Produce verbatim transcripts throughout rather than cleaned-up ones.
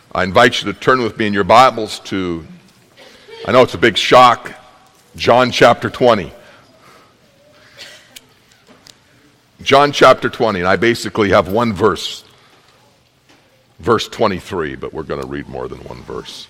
I invite you to turn with me in your Bibles to, I know it's a big shock, John chapter twenty. John chapter twenty, and I basically have one verse, verse twenty-three, but we're going to read more than one verse.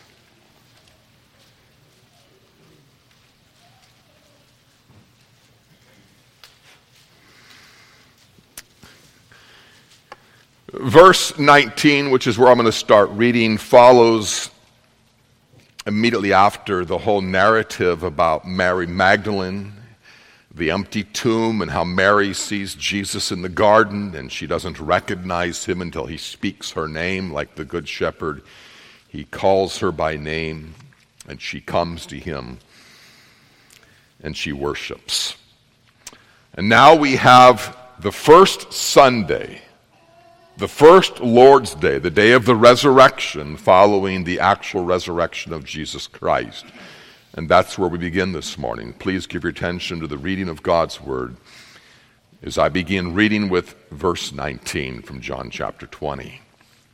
Verse nineteen, which is where I'm going to start reading, follows immediately after the whole narrative about Mary Magdalene, the empty tomb, and how Mary sees Jesus in the garden, and she doesn't recognize him until he speaks her name like the Good Shepherd. He calls her by name, and she comes to him, and she worships. And now we have the first Sunday, the first Lord's Day, the day of the resurrection following the actual resurrection of Jesus Christ. And that's where we begin this morning. Please give your attention to the reading of God's Word as I begin reading with verse nineteen from John chapter twenty.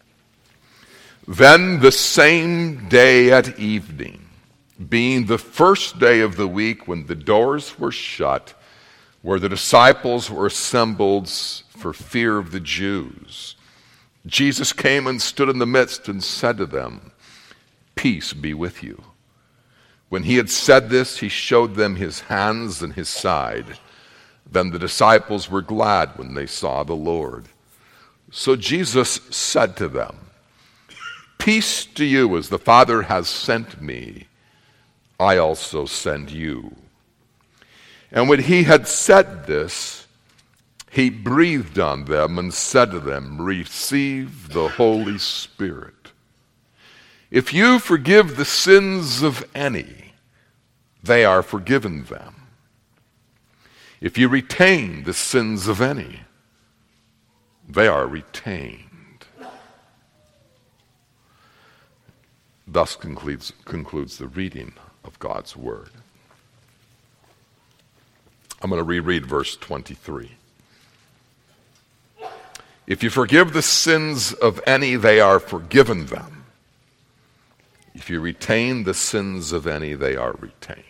Then the same day at evening, being the first day of the week when the doors were shut, where the disciples were assembled for fear of the Jews, Jesus came and stood in the midst and said to them, "Peace be with you." When he had said this, he showed them his hands and his side. Then the disciples were glad when they saw the Lord. So Jesus said to them, "Peace to you, as the Father has sent me, I also send you." And when he had said this, he breathed on them and said to them, "Receive the Holy Spirit. If you forgive the sins of any, they are forgiven them. If you retain the sins of any, they are retained." Thus concludes, concludes the reading of God's Word. I'm going to reread verse twenty-three. If you forgive the sins of any, they are forgiven them. If you retain the sins of any, they are retained.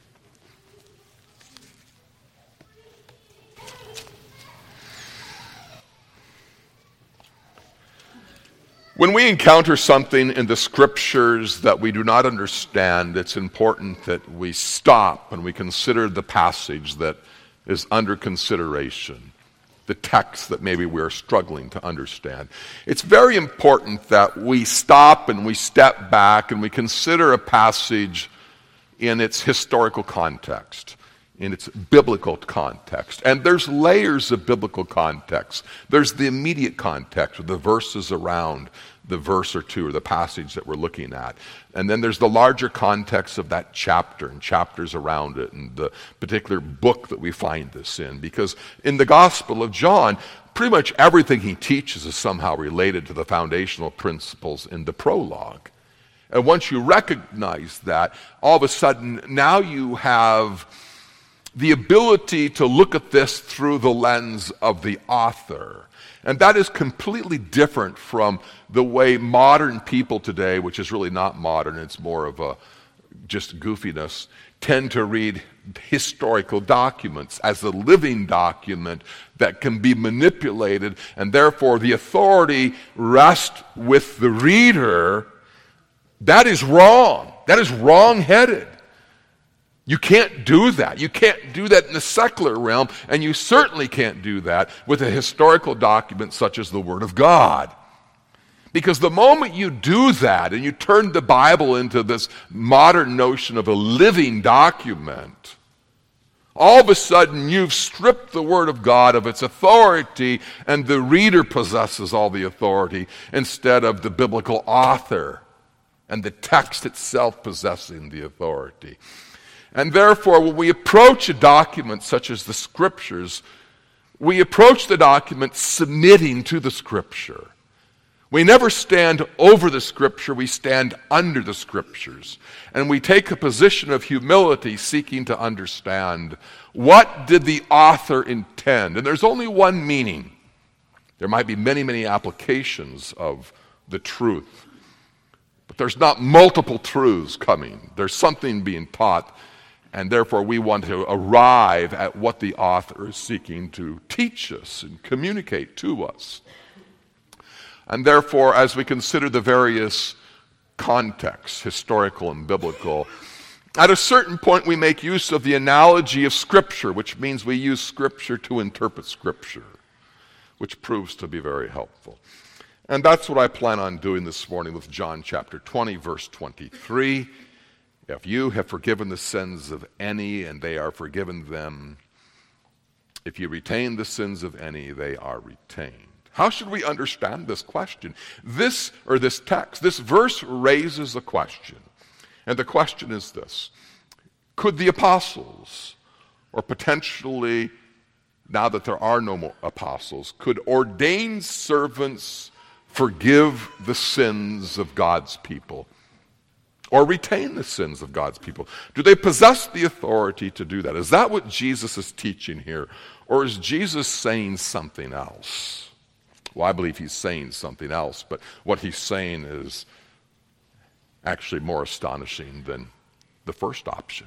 When we encounter something in the Scriptures that we do not understand, it's important that we stop and we consider the passage that is under consideration, the text that maybe we're struggling to understand. It's very important that we stop and we step back and we consider a passage in its historical context, in its biblical context. And there's layers of biblical context. There's the immediate context, or the verses around the verse or two, or the passage that we're looking at. And then there's the larger context of that chapter and chapters around it and the particular book that we find this in. Because in the Gospel of John, pretty much everything he teaches is somehow related to the foundational principles in the prologue. And once you recognize that, all of a sudden now you have the ability to look at this through the lens of the author. And that is completely different from the way modern people today, which is really not modern, it's more of a just goofiness, tend to read historical documents as a living document that can be manipulated, and therefore the authority rests with the reader. That is wrong. That is wrong-headed. You can't do that. You can't do that in the secular realm, and you certainly can't do that with a historical document such as the Word of God. Because the moment you do that and you turn the Bible into this modern notion of a living document, all of a sudden you've stripped the Word of God of its authority, and the reader possesses all the authority instead of the biblical author and the text itself possessing the authority. And therefore, when we approach a document such as the Scriptures, we approach the document submitting to the Scripture. We never stand over the Scripture, we stand under the Scriptures. And we take a position of humility, seeking to understand, what did the author intend? And there's only one meaning. There might be many, many applications of the truth. But there's not multiple truths coming. There's something being taught, and therefore we want to arrive at what the author is seeking to teach us and communicate to us. And therefore, as we consider the various contexts, historical and biblical, at a certain point we make use of the analogy of Scripture, which means we use Scripture to interpret Scripture, which proves to be very helpful. And that's what I plan on doing this morning with John chapter twenty, verse twenty-three. If you have forgiven the sins of any, and they are forgiven them, if you retain the sins of any, they are retained. How should we understand this question? This, or this text, this verse raises a question. And the question is this: could the apostles, or potentially, now that there are no more apostles, could ordained servants forgive the sins of God's people? Or retain the sins of God's people? Do they possess the authority to do that? Is that what Jesus is teaching here? Or is Jesus saying something else? Well, I believe he's saying something else, but what he's saying is actually more astonishing than the first option.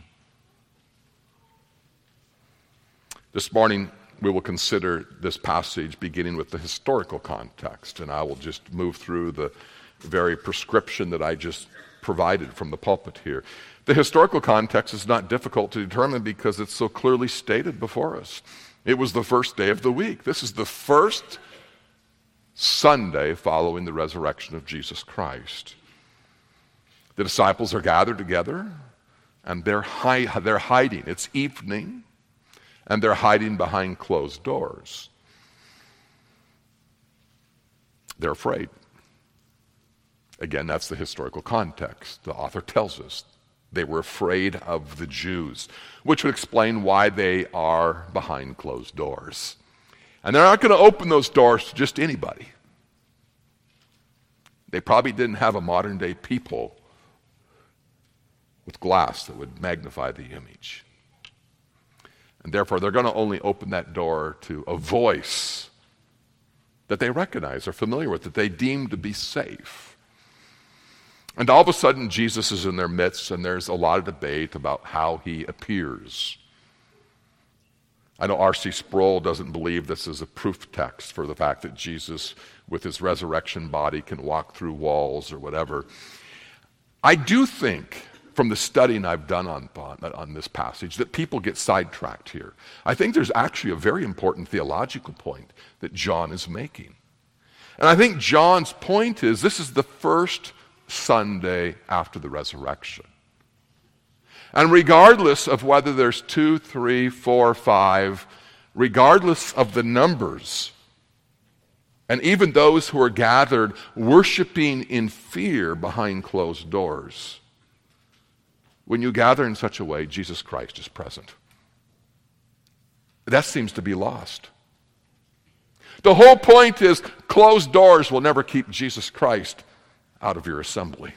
This morning, we will consider this passage beginning with the historical context, and I will just move through the very prescription that I just provided from the pulpit here. The historical context is not difficult to determine because it's so clearly stated before us. It was the first day of the week. This is the first Sunday following the resurrection of Jesus Christ. The disciples are gathered together, and they're, hi- they're hiding. It's evening, and they're hiding behind closed doors. They're afraid. Again, that's the historical context. The author tells us they were afraid of the Jews, which would explain why they are behind closed doors. And they're not going to open those doors to just anybody. They probably didn't have a modern day people with glass that would magnify the image. And therefore, they're going to only open that door to a voice that they recognize, are familiar with, that they deem to be safe. And all of a sudden, Jesus is in their midst, and there's a lot of debate about how he appears. I know R C Sproul doesn't believe this is a proof text for the fact that Jesus, with his resurrection body, can walk through walls or whatever. I do think, from the studying I've done on, on, on this passage, that people get sidetracked here. I think there's actually a very important theological point that John is making. And I think John's point is this is the first Sunday after the resurrection. And regardless of whether there's two, three, four, five, regardless of the numbers, and even those who are gathered worshiping in fear behind closed doors, when you gather in such a way, Jesus Christ is present. That seems to be lost. The whole point is closed doors will never keep Jesus Christ out of your assembly.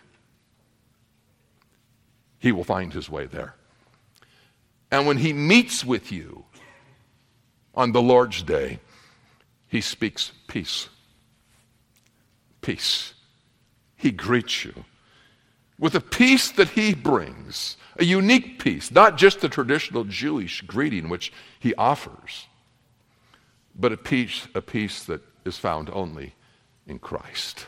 He will find his way there. And when he meets with you on the Lord's day, he speaks peace. Peace. He greets you with a peace that he brings, a unique peace, not just the traditional Jewish greeting which he offers, but a peace, a peace that is found only in Christ.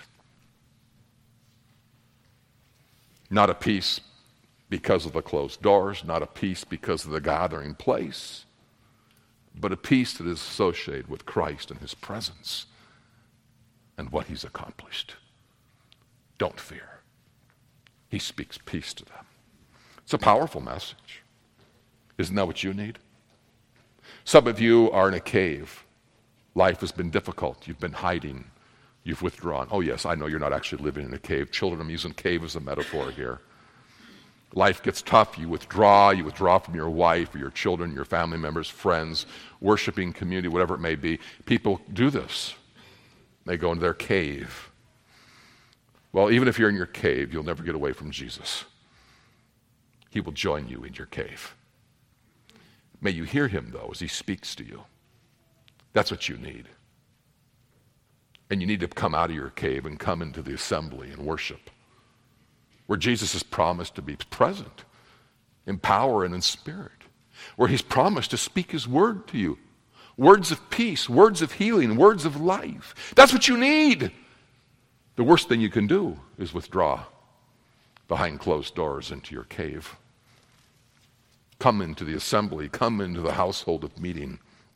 Not a peace because of the closed doors, not a peace because of the gathering place, but a peace that is associated with Christ and his presence and what he's accomplished. Don't fear. He speaks peace to them. It's a powerful message. Isn't that what you need? Some of you are in a cave. Life has been difficult. You've been hiding. You've withdrawn. Oh, yes, I know you're not actually living in a cave. Children, I'm using cave as a metaphor here. Life gets tough. You withdraw. You withdraw from your wife or your children, your family members, friends, worshiping community, whatever it may be. People do this. They go into their cave. Well, even if you're in your cave, you'll never get away from Jesus. He will join you in your cave. May you hear him, though, as he speaks to you. That's what you need. And you need to come out of your cave and come into the assembly and worship. where Jesus is promised to be present in power and in spirit, where he's promised to speak his word to you. Words of peace, words of healing, words of life. That's what you need. The worst thing you can do is withdraw behind closed doors into your cave. Come into the assembly, come into the household of meeting.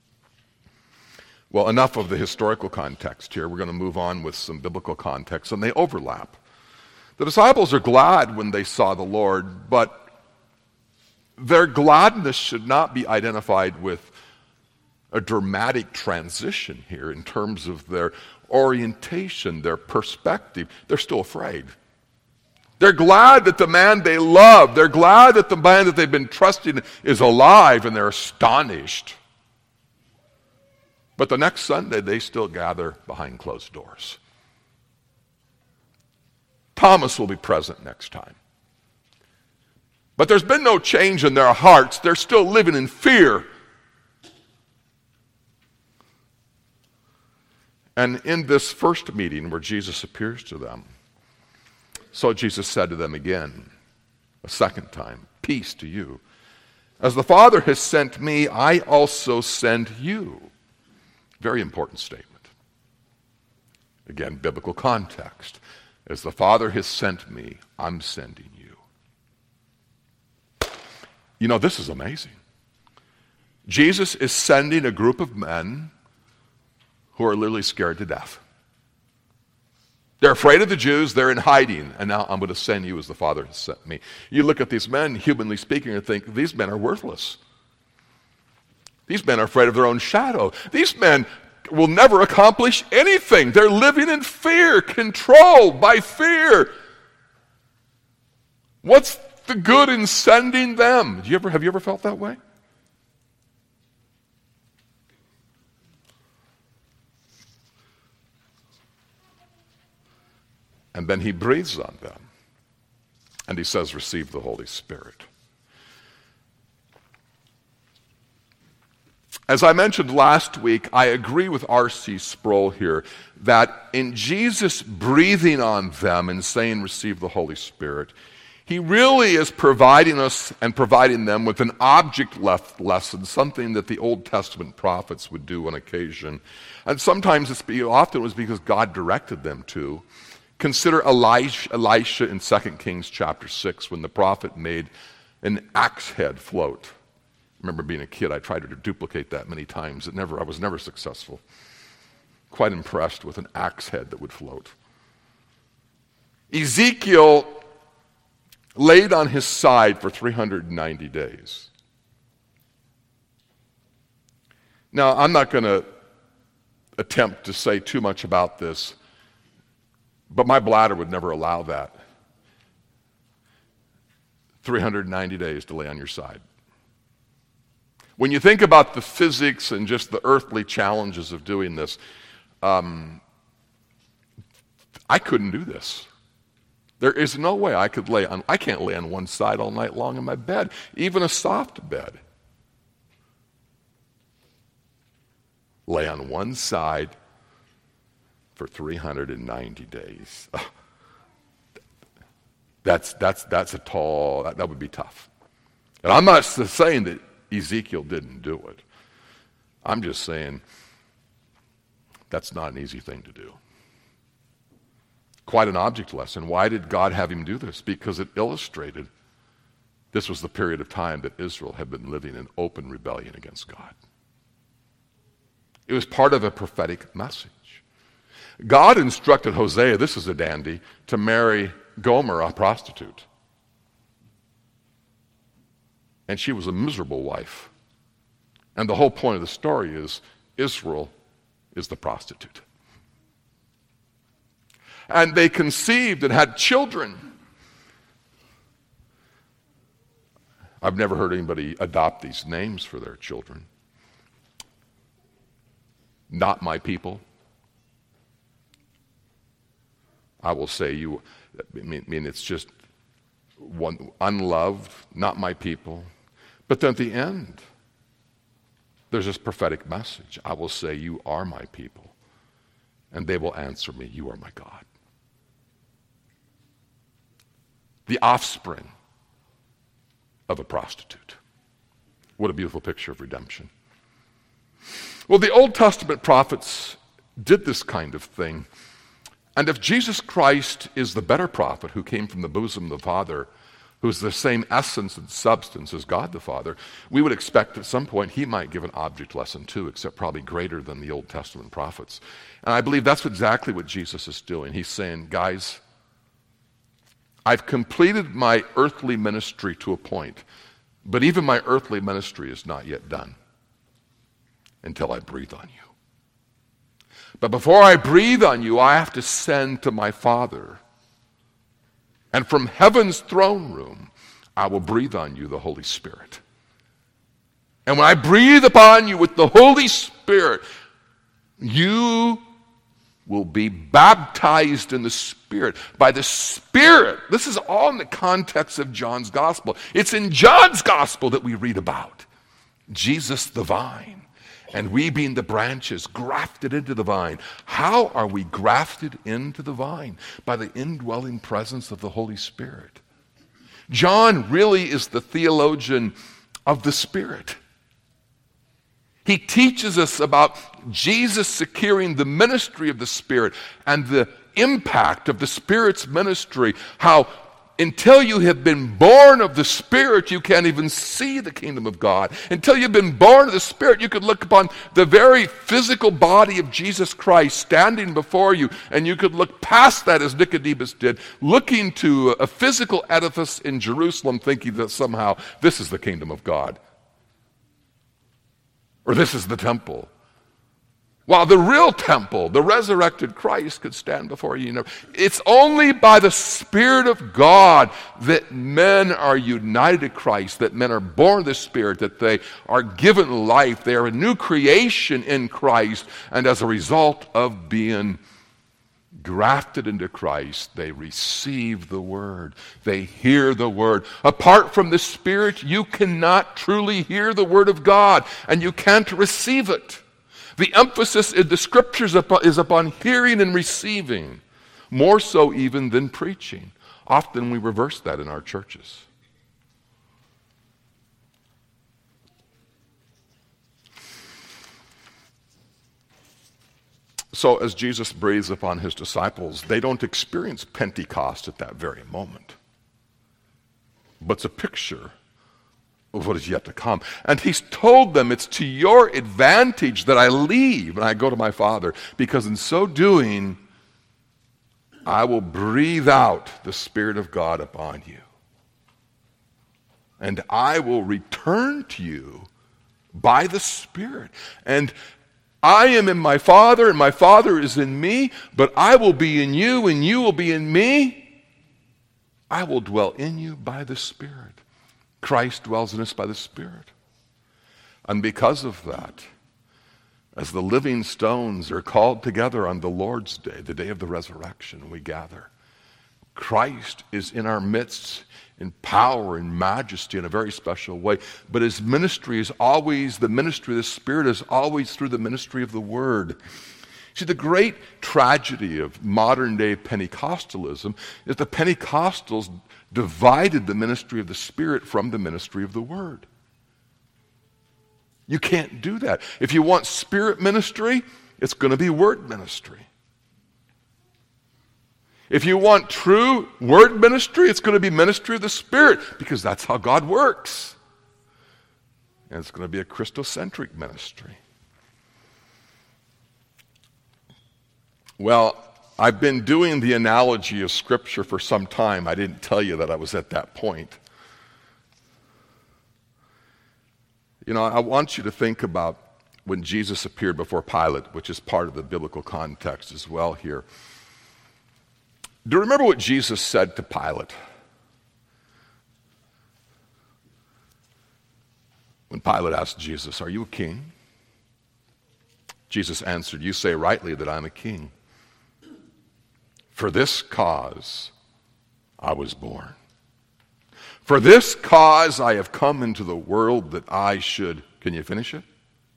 Well, enough of the historical context here. We're going to move on with some biblical context, and they overlap. The disciples are glad when they saw the Lord, but their gladness should not be identified with a dramatic transition here in terms of their orientation, their perspective. They're still afraid. They're glad that the man they love, they're glad that the man that they've been trusting is alive, and they're astonished. But the next Sunday, they still gather behind closed doors. Thomas will be present next time. But there's been no change in their hearts. They're still living in fear. And in this first meeting where Jesus appears to them, so Jesus said to them again, a second time, peace to you. As the Father has sent me, I also send you. Very important statement. Again, biblical context. As the Father has sent me, I'm sending you. You know, this is amazing. Jesus is sending a group of men who are literally scared to death. They're afraid of the Jews. They're in hiding. And now I'm going to send you as the Father has sent me. You look at these men, humanly speaking, and think, these men are worthless. These men are afraid of their own shadow. These men will never accomplish anything. They're living in fear, controlled by fear. What's the good in sending them? Do you ever, have you ever felt that way? And then he breathes on them. And he says, receive the Holy Spirit. As I mentioned last week, I agree with R C Sproul here that in Jesus breathing on them and saying, receive the Holy Spirit, he really is providing us and providing them with an object lesson, something that the Old Testament prophets would do on occasion. And sometimes, it's, often it was because God directed them to. Consider Elisha, Elisha in Second Kings chapter six, when the prophet made an axe head float. I remember being a kid, I tried to duplicate that many times. It never, I was never successful. Quite impressed with an axe head that would float. Ezekiel laid on his side for three hundred ninety days. Now, I'm not going to attempt to say too much about this, but my bladder would never allow that. three hundred ninety days to lay on your side. When you think about the physics and just the earthly challenges of doing this, um, I couldn't do this. There is no way I could lay on, I can't lay on one side all night long in my bed, even a soft bed. Lay on one side for three hundred ninety days. Oh, that's, that's, that's a tall, that, that would be tough. And I'm not saying that Ezekiel didn't do it. I'm just saying that's not an easy thing to do. Quite an object lesson. Why did God have him do this? Because it illustrated this was the period of time that Israel had been living in open rebellion against God. It was part of a prophetic message. God instructed Hosea, this is a dandy, to marry Gomer, a prostitute. And she was a miserable wife. And the whole point of the story is Israel is the prostitute. And they conceived and had children. I've never heard anybody adopt these names for their children. Not my people. I will say you, I mean, I mean it's just one, unloved, not my people. But then at the end, there's this prophetic message. I will say, you are my people. And they will answer me, you are my God. the offspring of a prostitute. What a beautiful picture of redemption. Well, the Old Testament prophets did this kind of thing. And if Jesus Christ is the better prophet who came from the bosom of the Father, who's the same essence and substance as God the Father, we would expect at some point he might give an object lesson too, except probably greater than the Old Testament prophets. And I believe that's exactly what Jesus is doing. He's saying, guys, I've completed my earthly ministry to a point, but even my earthly ministry is not yet done until I breathe on you. But before I breathe on you, I have to send to my Father. And from heaven's throne room, I will breathe on you the Holy Spirit. And when I breathe upon you with the Holy Spirit, you will be baptized in the Spirit. By the Spirit, this is all in the context of John's Gospel. It's in John's Gospel that we read about Jesus the vine, and we being the branches grafted into the vine. How are we grafted into the vine? By the indwelling presence of the Holy Spirit. John really is the theologian of the Spirit. He teaches us about Jesus securing the ministry of the Spirit and the impact of the Spirit's ministry. How until you have been born of the Spirit, you can't even see the kingdom of God. Until you've been born of the Spirit, you could look upon the very physical body of Jesus Christ standing before you, and you could look past that as Nicodemus did, looking to a physical edifice in Jerusalem, thinking that somehow this is the kingdom of God. Or this is the temple. While the real temple, the resurrected Christ, could stand before you. You know, it's only by the Spirit of God that men are united to Christ, that men are born of the Spirit, that they are given life. They are a new creation in Christ, and as a result of being grafted into Christ, they receive the Word. They hear the Word. Apart from the Spirit, you cannot truly hear the Word of God, and you can't receive it. The emphasis in the Scriptures is upon hearing and receiving, more so even than preaching. Often we reverse that in our churches. So as Jesus breathes upon his disciples, they don't experience Pentecost at that very moment. But it's a picture of what is yet to come. And he's told them, it's to your advantage that I leave and I go to my Father, because in so doing, I will breathe out the Spirit of God upon you. And I will return to you by the Spirit. And I am in my Father, and my Father is in me, but I will be in you, and you will be in me. I will dwell in you by the Spirit. Christ dwells in us by the Spirit. And because of that, as the living stones are called together on the Lord's day, the day of the resurrection, we gather. Christ is in our midst in power and majesty in a very special way. But his ministry is always, the ministry of the Spirit is always through the ministry of the Word. See, the great tragedy of modern day Pentecostalism is the Pentecostals divided the ministry of the Spirit from the ministry of the Word. You can't do that. If you want Spirit ministry, it's going to be Word ministry. If you want true Word ministry, it's going to be ministry of the Spirit, because that's how God works. And it's going to be a Christocentric ministry. Well, I've been doing the analogy of Scripture for some time. I didn't tell you that I was at that point. You know, I want you to think about when Jesus appeared before Pilate, which is part of the biblical context as well here. Do you remember what Jesus said to Pilate? When Pilate asked Jesus, "Are you a king?" Jesus answered, "You say rightly that I'm a king. For this cause I was born. For this cause I have come into the world, that I should," can you finish it?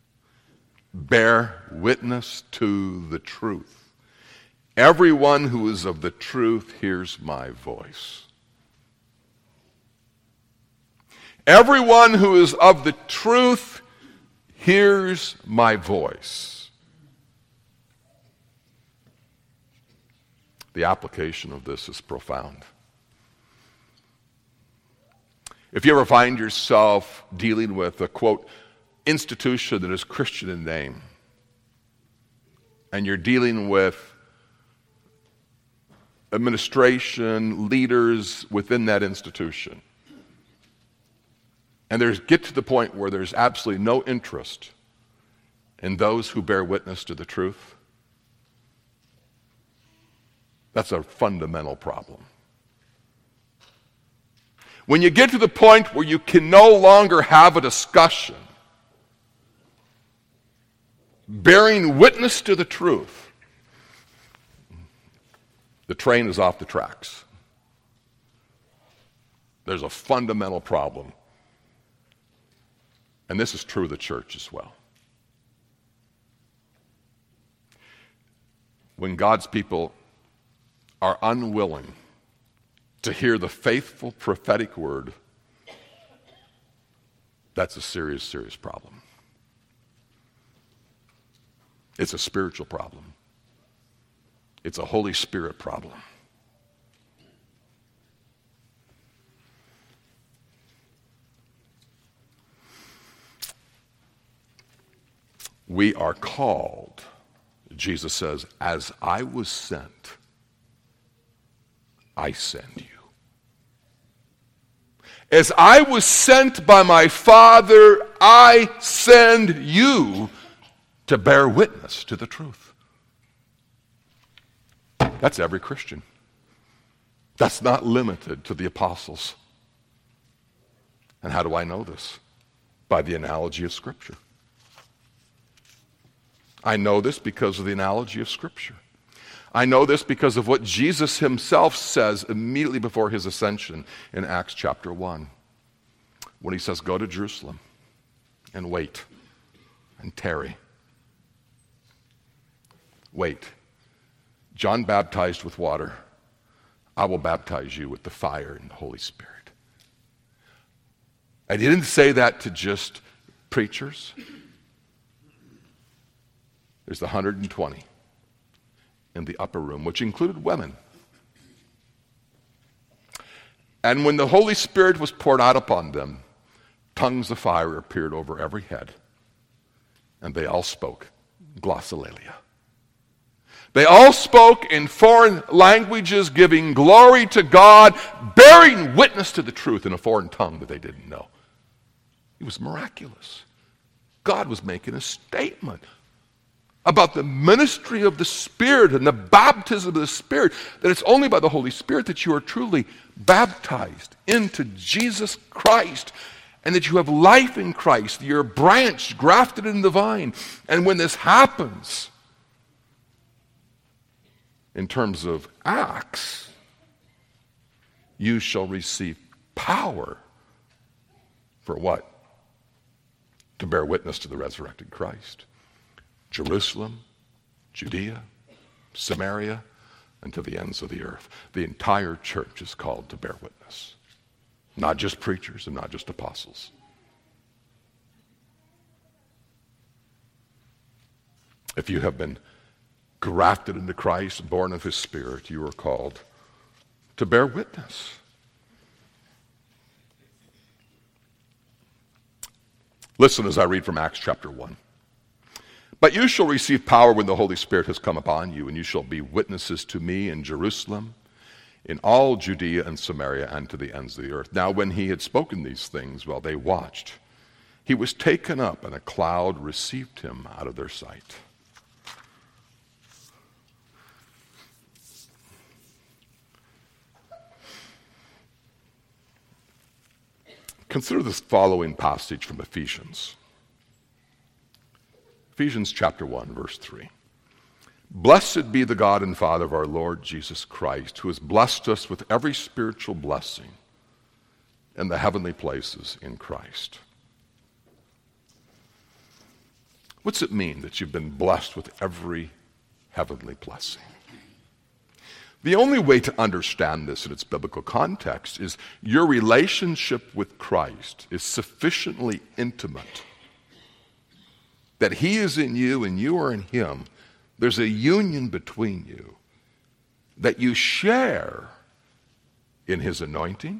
"Bear witness to the truth. Everyone who is of the truth hears my voice." Everyone who is of the truth hears my voice. The application of this is profound. If you ever find yourself dealing with a, quote, institution that is Christian in name, and you're dealing with administration, leaders within that institution, and there's get to the point where there's absolutely no interest in those who bear witness to the truth, that's a fundamental problem. When you get to the point where you can no longer have a discussion bearing witness to the truth, the train is off the tracks. There's a fundamental problem. And this is true of the church as well. When God's people are unwilling to hear the faithful prophetic word, that's a serious, serious problem. It's a spiritual problem. It's a Holy Spirit problem. We are called, Jesus says, as I was sent, I send you. As I was sent by my Father, I send you to bear witness to the truth. That's every Christian. That's not limited to the apostles. And how do I know this? By the analogy of Scripture. I know this because of the analogy of Scripture. I know this because of what Jesus himself says immediately before his ascension in Acts chapter one. When he says, go to Jerusalem and wait and tarry. Wait. John baptized with water. I will baptize you with the fire and the Holy Spirit. And he didn't say that to just preachers. There's the one hundred twenty in the upper room, which included women. And when the Holy Spirit was poured out upon them, tongues of fire appeared over every head, and they all spoke glossolalia. They all spoke in foreign languages, giving glory to God, bearing witness to the truth in a foreign tongue that they didn't know. It was miraculous. God was making a statement about the ministry of the Spirit and the baptism of the Spirit, that it's only by the Holy Spirit that you are truly baptized into Jesus Christ, and that you have life in Christ. You're branched, grafted in the vine. And when this happens, in terms of Acts, you shall receive power for what? To bear witness to the resurrected Christ. Jerusalem, Judea, Samaria, and to the ends of the earth. The entire church is called to bear witness. Not just preachers and not just apostles. If you have been grafted into Christ, born of his Spirit, you are called to bear witness. Listen as I read from Acts chapter one. But you shall receive power when the Holy Spirit has come upon you, and you shall be witnesses to me in Jerusalem, in all Judea and Samaria, and to the ends of the earth. Now when he had spoken these things while they watched, he was taken up, and a cloud received him out of their sight. Consider this following passage from Ephesians. Ephesians chapter one, verse three. Blessed be the God and Father of our Lord Jesus Christ, who has blessed us with every spiritual blessing in the heavenly places in Christ. What's it mean that you've been blessed with every heavenly blessing? The only way to understand this in its biblical context is your relationship with Christ is sufficiently intimate that he is in you and you are in him. There's a union between you that you share in his anointing.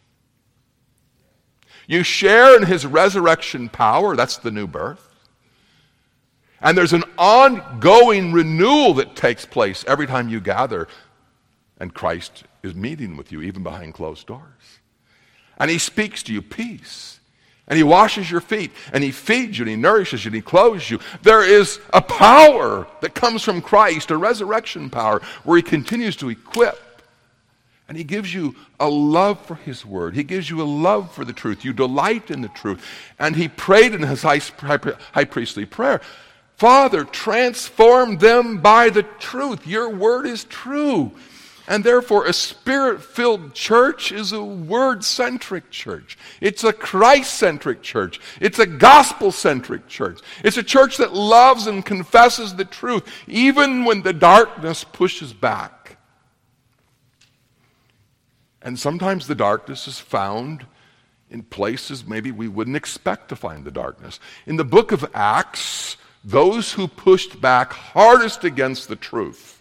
You share in his resurrection power. That's the new birth. And there's an ongoing renewal that takes place every time you gather and Christ is meeting with you, even behind closed doors. And he speaks to you peace. And he washes your feet. And he feeds you and he nourishes you and he clothes you. There is a power that comes from Christ, a resurrection power, where he continues to equip. And he gives you a love for his word. He gives you a love for the truth. You delight in the truth. And he prayed in his high, high priestly prayer, Father, transform them by the truth. Your word is true. And therefore, a spirit-filled church is a word-centric church. It's a Christ-centric church. It's a gospel-centric church. It's a church that loves and confesses the truth, even when the darkness pushes back. And sometimes the darkness is found in places maybe we wouldn't expect to find the darkness. In the book of Acts, those who pushed back hardest against the truth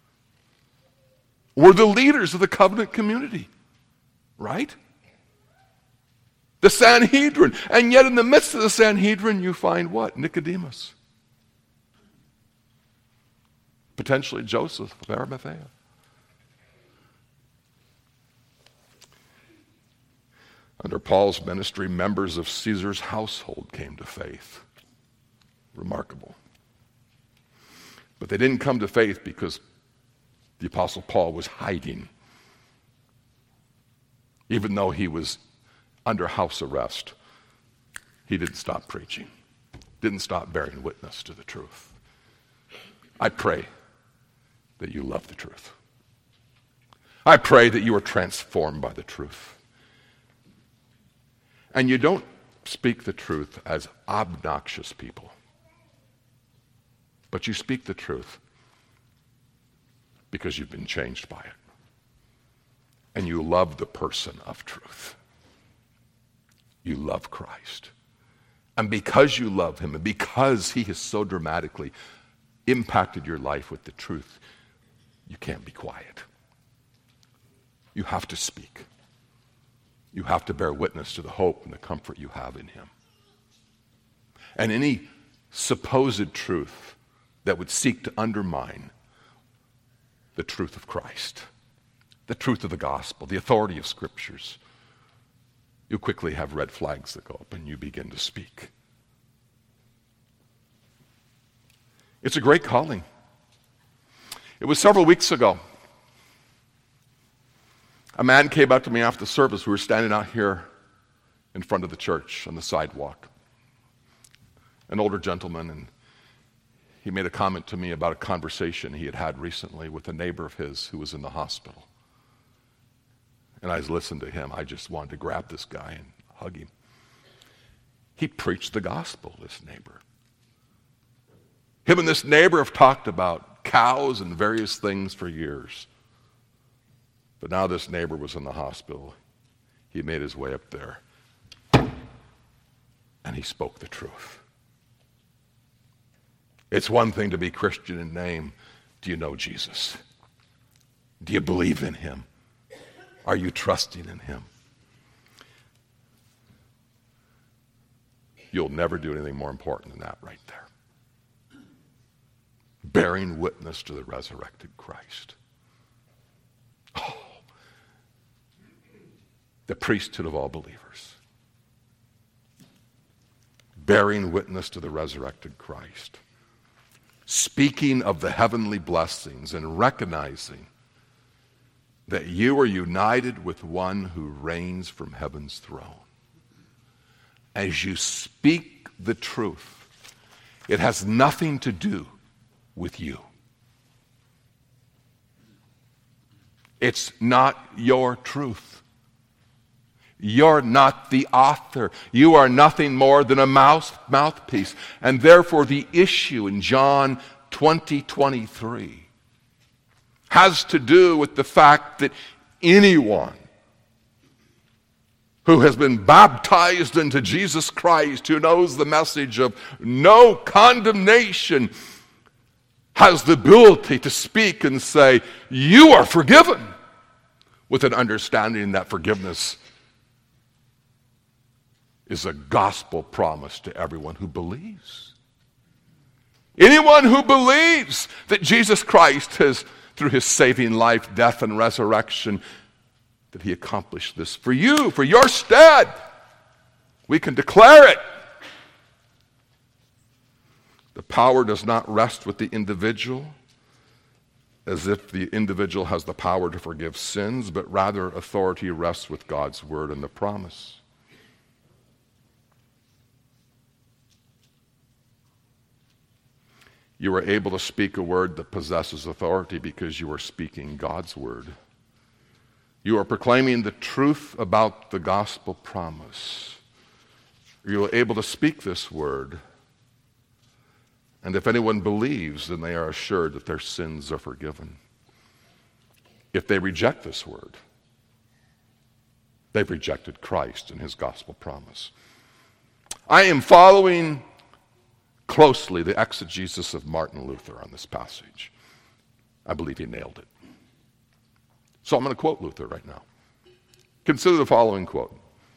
were the leaders of the covenant community, right? The Sanhedrin. And yet in the midst of the Sanhedrin, you find what? Nicodemus. Potentially Joseph of Arimathea. Under Paul's ministry, members of Caesar's household came to faith. Remarkable. But they didn't come to faith because the Apostle Paul was hiding. Even though he was under house arrest, he didn't stop preaching, didn't stop bearing witness to the truth. I pray that you love the truth. I pray that you are transformed by the truth. And you don't speak the truth as obnoxious people, but you speak the truth because you've been changed by it. And you love the person of truth. You love Christ. And because you love him, and because he has so dramatically impacted your life with the truth, you can't be quiet. You have to speak. You have to bear witness to the hope and the comfort you have in him. And any supposed truth that would seek to undermine the truth of Christ, the truth of the gospel, the authority of scriptures, you quickly have red flags that go up and you begin to speak. It's a great calling. It was several weeks ago. A man came up to me after the service. We were standing out here in front of the church on the sidewalk. An older gentleman, and he made a comment to me about a conversation he had had recently with a neighbor of his who was in the hospital. And I listened to him. I just wanted to grab this guy and hug him. He preached the gospel, this neighbor. Him and this neighbor have talked about cows and various things for years. But now this neighbor was in the hospital. He made his way up there. And he spoke the truth. It's one thing to be Christian in name. Do you know Jesus? Do you believe in him? Are you trusting in him? You'll never do anything more important than that right there. Bearing witness to the resurrected Christ. Oh, the priesthood of all believers. Bearing witness to the resurrected Christ. Speaking of the heavenly blessings and recognizing that you are united with one who reigns from heaven's throne. As you speak the truth, it has nothing to do with you. It's not your truth. You're not the author. You are nothing more than a mouth, mouthpiece. And therefore the issue in John twenty twenty-three has to do with the fact that anyone who has been baptized into Jesus Christ, who knows the message of no condemnation, has the ability to speak and say, "You are forgiven," with an understanding that forgiveness is a gospel promise to everyone who believes. Anyone who believes that Jesus Christ has, through his saving life, death, and resurrection, that he accomplished this for you, for your stead, we can declare it. The power does not rest with the individual, as if the individual has the power to forgive sins, but rather authority rests with God's word and the promise. You are able to speak a word that possesses authority because you are speaking God's word. You are proclaiming the truth about the gospel promise. You are able to speak this word. And if anyone believes, then they are assured that their sins are forgiven. If they reject this word, they've rejected Christ and his gospel promise. I am following closely the exegesis of Martin Luther on this passage. I believe he nailed it. So I'm going to quote Luther right now. Consider the following quote.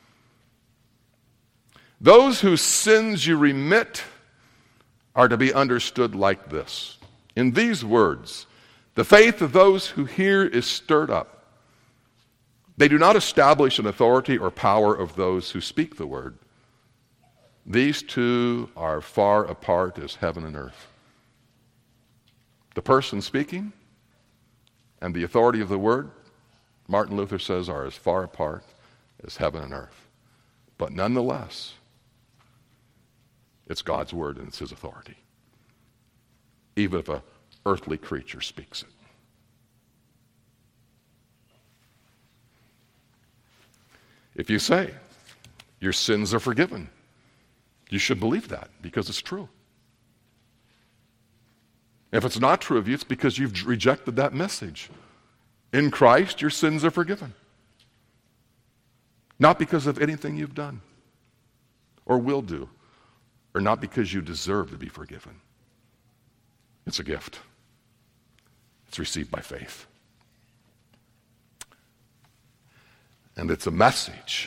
"Those whose sins you remit are to be understood like this. In these words, the faith of those who hear is stirred up. They do not establish an authority or power of those who speak the word. These two are far apart as heaven and earth. The person speaking and the authority of the word, Martin Luther says, are as far apart as heaven and earth. But nonetheless, it's God's word and it's his authority, even if an earthly creature speaks it. If you say your sins are forgiven, you should believe that because it's true. If it's not true of you, it's because you've rejected that message. In Christ, your sins are forgiven. Not because of anything you've done or will do, or not because you deserve to be forgiven. It's a gift. It's received by faith. And it's a message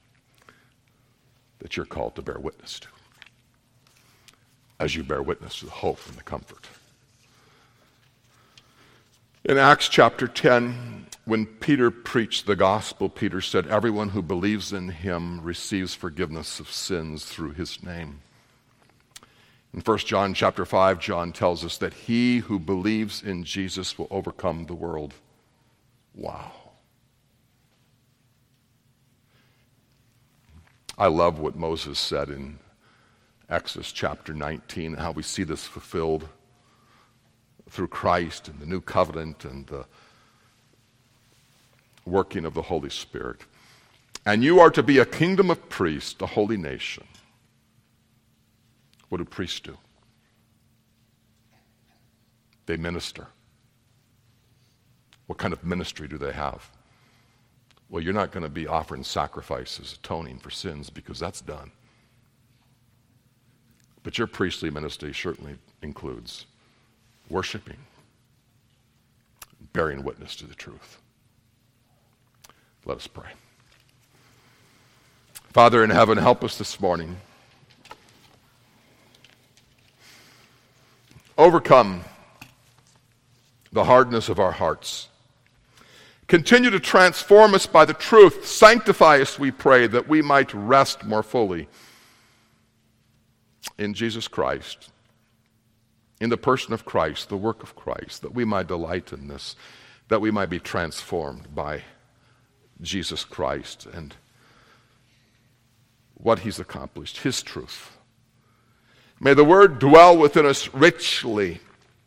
that you're called to bear witness to, as you bear witness to the hope and the comfort. In Acts chapter ten, when Peter preached the gospel, Peter said, "Everyone who believes in him receives forgiveness of sins through his name." In First John chapter five, John tells us that he who believes in Jesus will overcome the world. Wow. I love what Moses said in Exodus chapter nineteen, how we see this fulfilled through Christ and the new covenant and the working of the Holy Spirit. "And you are to be a kingdom of priests, a holy nation." What do priests do? They minister. What kind of ministry do they have? Well, you're not going to be offering sacrifices, atoning for sins, because that's done. But your priestly ministry certainly includes worshiping, bearing witness to the truth. Let us pray. Father in heaven, help us this morning. Overcome the hardness of our hearts. Continue to transform us by the truth. Sanctify us, we pray, that we might rest more fully in Jesus Christ, in the person of Christ, the work of Christ, that we might delight in this, that we might be transformed by Jesus Christ and what he's accomplished, his truth. May the word dwell within us richly.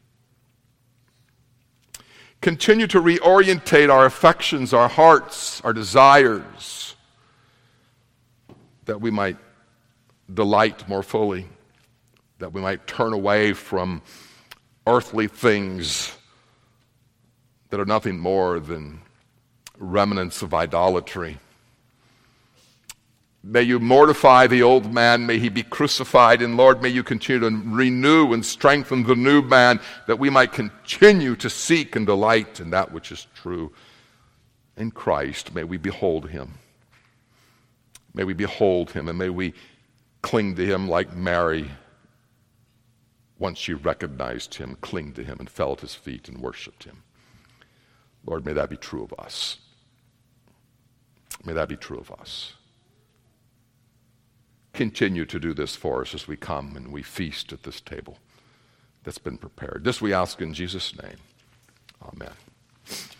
Continue to reorientate our affections, our hearts, our desires, that we might delight more fully, that we might turn away from earthly things that are nothing more than remnants of idolatry. May you mortify the old man, may he be crucified, and Lord, may you continue to renew and strengthen the new man, that we might continue to seek and delight in that which is true. In Christ, may we behold him. May we behold him, and may we cling to him like Mary, once she recognized him, cling to him and fell at his feet and worshiped him. Lord, may that be true of us. May that be true of us. Continue to do this for us as we come and we feast at this table that's been prepared. This we ask in Jesus' name. Amen.